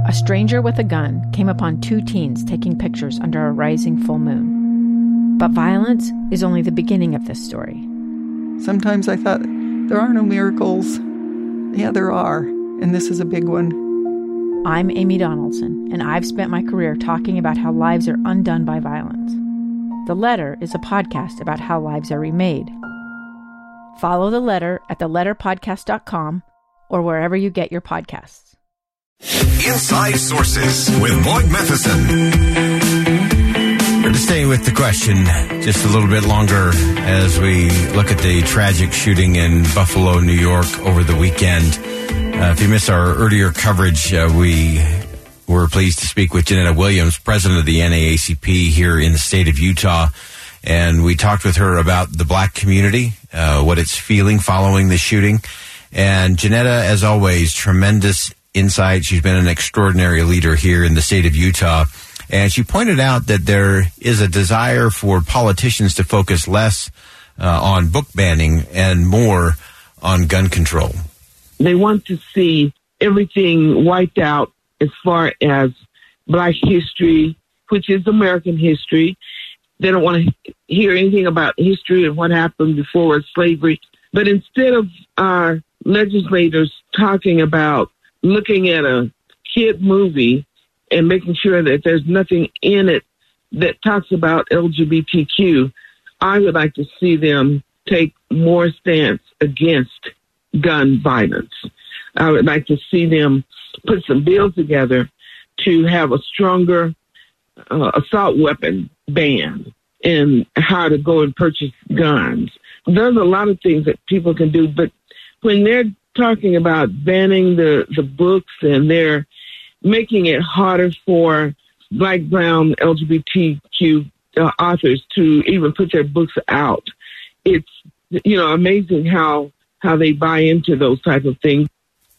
a stranger with a gun came upon two teens taking pictures under a rising full moon. But violence is only the beginning of this story. Sometimes I thought, there are no miracles. Yeah, there are, and this is a big one. I'm Amy Donaldson, and I've spent my career talking about how lives are undone by violence. The Letter is a podcast about how lives are remade. Follow The Letter at theletterpodcast.com or wherever you get your podcasts. Inside Sources with Boyd Matheson. We're staying with the question just a little bit longer as we look at the tragic shooting in Buffalo, New York over the weekend. If you missed our earlier coverage, we were pleased to speak with Janetta Williams, president of the NAACP here in the state of Utah. And we talked with her about the black community, what it's feeling following the shooting. And Janetta, as always, tremendous insight. She's been an extraordinary leader here in the state of Utah. And she pointed out that there is a desire for politicians to focus less on book banning and more on gun control. They want to see everything wiped out as far as black history, which is American history. They don't want to hear anything about history and what happened before slavery. But instead of our legislators talking about looking at a kid movie and making sure that there's nothing in it that talks about LGBTQ, I would like to see them take more stance against gun violence. I would like to see them put some bills together to have a stronger assault weapon ban and how to go and purchase guns. There's a lot of things that people can do, but when they're talking about banning the books and they're making it harder for black, brown, LGBTQ authors to even put their books out, it's, amazing how they buy into those type of things.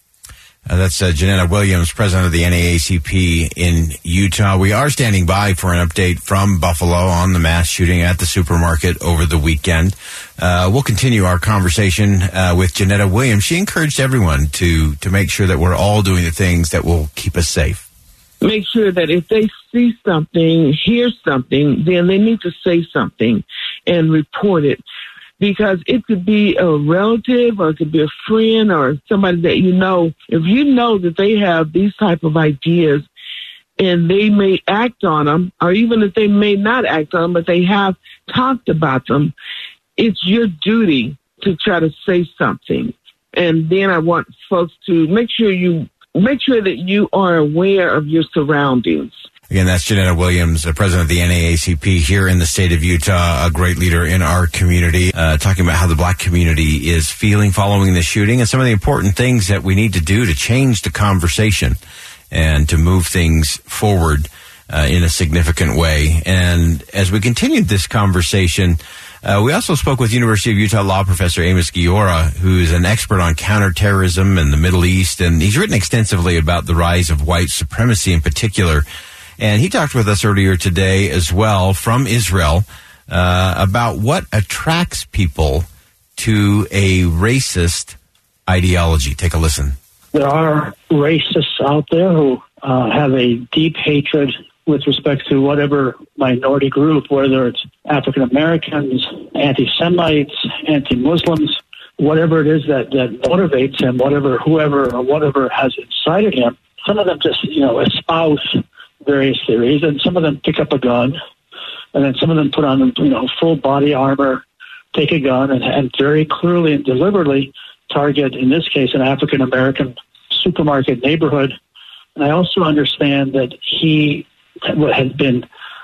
That's Janetta Williams, president of the NAACP in Utah. We are standing by for an update from Buffalo on the mass shooting at the supermarket over the weekend. We'll continue our conversation with Janetta Williams. She encouraged everyone to make sure that we're all doing the things that will keep us safe. Make sure that if they see something, hear something, then they need to say something and report it. Because it could be a relative or it could be a friend or somebody that you know. If you know that they have these type of ideas and they may act on them, or even if they may not act on them, but they have talked about them, it's your duty to try to say something. And then I want folks to make sure that you are aware of your surroundings. Again, that's Janetta Williams, president of the NAACP here in the state of Utah, a great leader in our community, talking about how the black community is feeling following the shooting and some of the important things that we need to do to change the conversation and to move things forward in a significant way. And as we continued this conversation, we also spoke with University of Utah law professor Amos Guiora, who's an expert on counterterrorism and the Middle East, and he's written extensively about the rise of white supremacy in particular. And he talked with us earlier today as well from Israel about what attracts people to a racist ideology. Take a listen. There are racists out there who have a deep hatred with respect to whatever minority group, whether it's African Americans, anti-Semites, anti-Muslims, whatever it is that motivates him, whatever has incited him. Some of them just, espouse various theories, and some of them pick up a gun, and then some of them put on, full body armor, take a gun, and very clearly and deliberately target, in this case, an African American supermarket neighborhood. And I also understand that he has been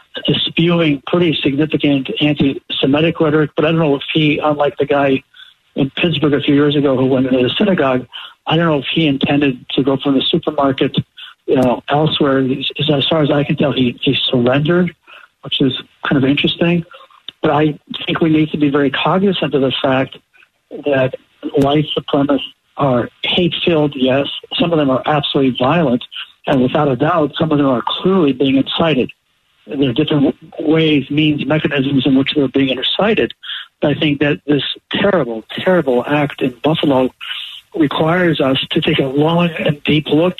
spewing pretty significant anti-Semitic rhetoric, but I don't know if he, unlike the guy in Pittsburgh a few years ago who went into the synagogue, I don't know if he intended to go from the supermarket elsewhere. As far as I can tell, he surrendered, which is kind of interesting. But I think we need to be very cognizant of the fact that white supremacists are hate-filled, yes. Some of them are absolutely violent, and without a doubt, some of them are clearly being incited. There are different ways, means, mechanisms in which they're being incited. But I think that this terrible, terrible act in Buffalo requires us to take a long and deep look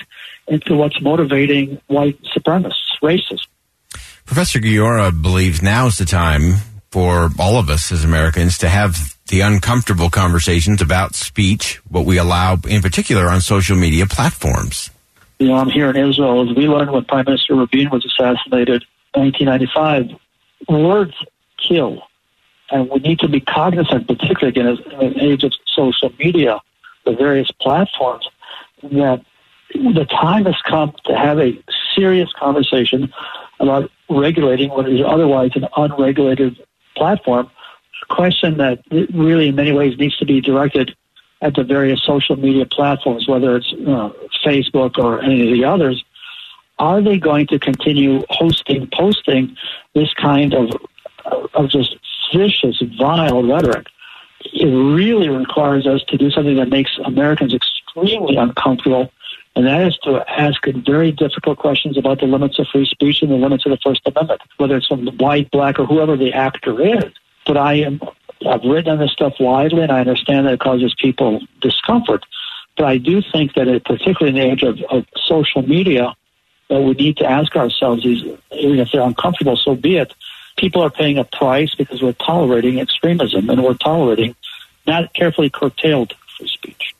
into what's motivating white supremacists, racists. Professor Guiora believes now is the time for all of us as Americans to have the uncomfortable conversations about speech, what we allow in particular on social media platforms. I'm here in Israel. As we learned when Prime Minister Rabin was assassinated in 1995, words kill. And we need to be cognizant, particularly again in an age of social media, the various platforms, that the time has come to have a serious conversation about regulating what is otherwise an unregulated platform, a question that really in many ways needs to be directed at the various social media platforms, whether it's Facebook or any of the others. Are they going to continue posting this kind of just vicious, vile rhetoric? It really requires us to do something that makes Americans extremely uncomfortable, and that is to ask very difficult questions about the limits of free speech and the limits of the First Amendment, whether it's from the white, black, or whoever the actor is. But I've written on this stuff widely, and I understand that it causes people discomfort. But I do think that, particularly in the age of social media, that we need to ask ourselves, even if they're uncomfortable, so be it. People are paying a price because we're tolerating extremism, and we're tolerating not carefully curtailed free speech.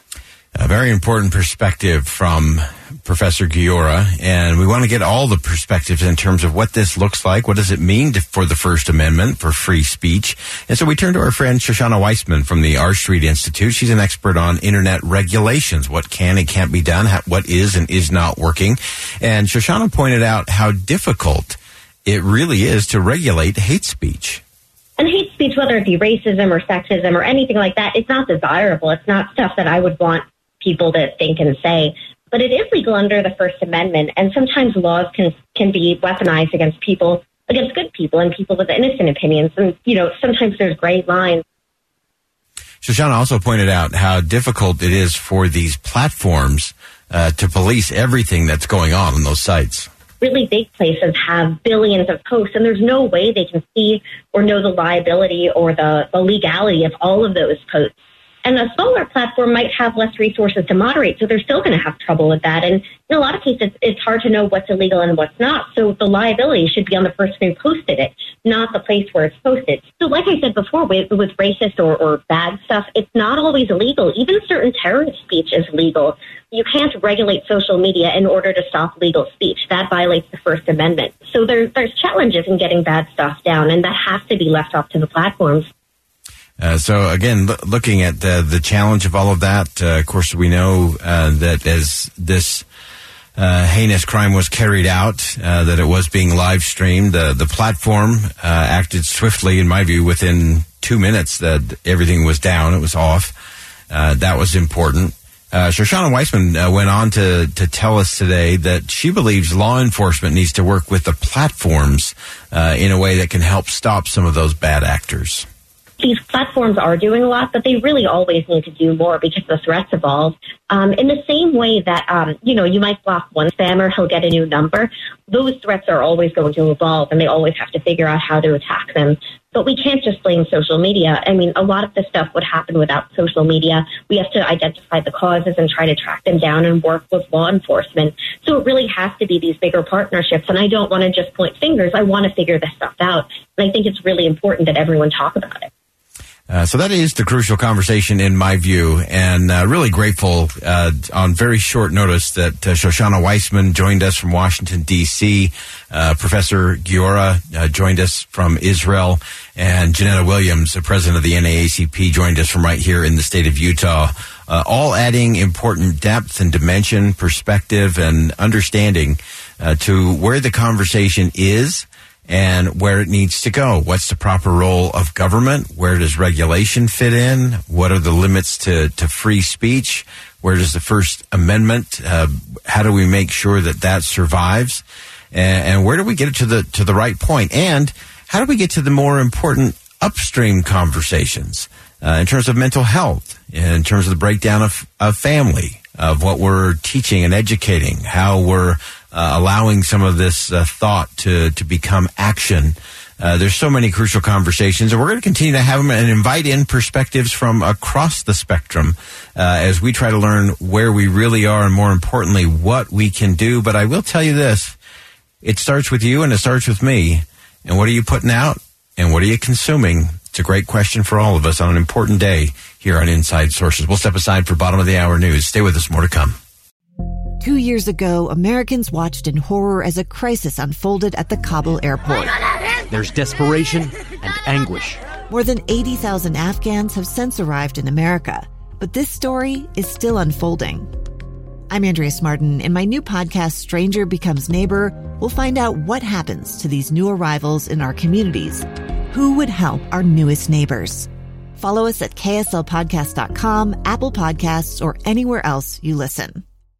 A very important perspective from Professor Guiora, and we want to get all the perspectives in terms of what this looks like. What does it mean for the First Amendment, for free speech? And so we turn to our friend Shoshana Weissman from the R Street Institute. She's an expert on internet regulations, what can and can't be done, what is and is not working. And Shoshana pointed out how difficult it really is to regulate hate speech. And hate speech, whether it be racism or sexism or anything like that, it's not desirable. It's not stuff that I would want people to think and say. But it is legal under the First Amendment, and sometimes laws can be weaponized against good people and people with innocent opinions. And, sometimes there's gray lines. Shoshana also pointed out how difficult it is for these platforms to police everything that's going on those sites. Really big places have billions of posts, and there's no way they can see or know the liability or the legality of all of those posts. And a smaller platform might have less resources to moderate, so they're still going to have trouble with that. And in a lot of cases, it's hard to know what's illegal and what's not. So the liability should be on the person who posted it, not the place where it's posted. So like I said before, with racist or bad stuff, it's not always illegal. Even certain terrorist speech is legal. You can't regulate social media in order to stop legal speech. That violates the First Amendment. So there's challenges in getting bad stuff down, and that has to be left up to the platforms. So again, looking at the challenge of all of that, of course, we know that as this heinous crime was carried out, that it was being live streamed. The platform acted swiftly, in my view, within 2 minutes that everything was down. It was off. That was important. Shoshana Weissman went on to tell us today that she believes law enforcement needs to work with the platforms in a way that can help stop some of those bad actors. These platforms are doing a lot, but they really always need to do more because the threats evolve. In the same way that, you might block one spammer, he'll get a new number. Those threats are always going to evolve, and they always have to figure out how to attack them. But we can't just blame social media. I mean, a lot of this stuff would happen without social media. We have to identify the causes and try to track them down and work with law enforcement. So it really has to be these bigger partnerships. And I don't want to just point fingers. I want to figure this stuff out. And I think it's really important that everyone talk about it. So that is the crucial conversation in my view, and really grateful on very short notice that Shoshana Weissman joined us from Washington, D.C., Professor Guiora joined us from Israel, and Janetta Williams, the president of the NAACP, joined us from right here in the state of Utah, all adding important depth and dimension, perspective, and understanding to where the conversation is and where it needs to go. What's the proper role of government? Where does regulation fit in? What are the limits to free speech? Where does the First Amendment, how do we make sure that survives? And where do we get it to the right point? And how do we get to the more important upstream conversations in terms of mental health, in terms of the breakdown of family, of what we're teaching and educating, how we're allowing some of this thought to become action There's so many crucial conversations, and we're going to continue to have them and invite in perspectives from across the spectrum as we try to learn where we really are and, more importantly, what we can do. But I will tell you this, it starts with you and it starts with me. And what are you putting out and what are you consuming? It's a great question for all of us on an important day here on Inside Sources. We'll step aside for bottom of the hour news. Stay with us, more to come. 2 years ago, Americans watched in horror as a crisis unfolded at the Kabul airport. There's desperation and anguish. More than 80,000 Afghans have since arrived in America, but this story is still unfolding. I'm Andrea Smartin. In my new podcast, Stranger Becomes Neighbor, we'll find out what happens to these new arrivals in our communities. Who would help our newest neighbors? Follow us at kslpodcast.com, Apple Podcasts, or anywhere else you listen.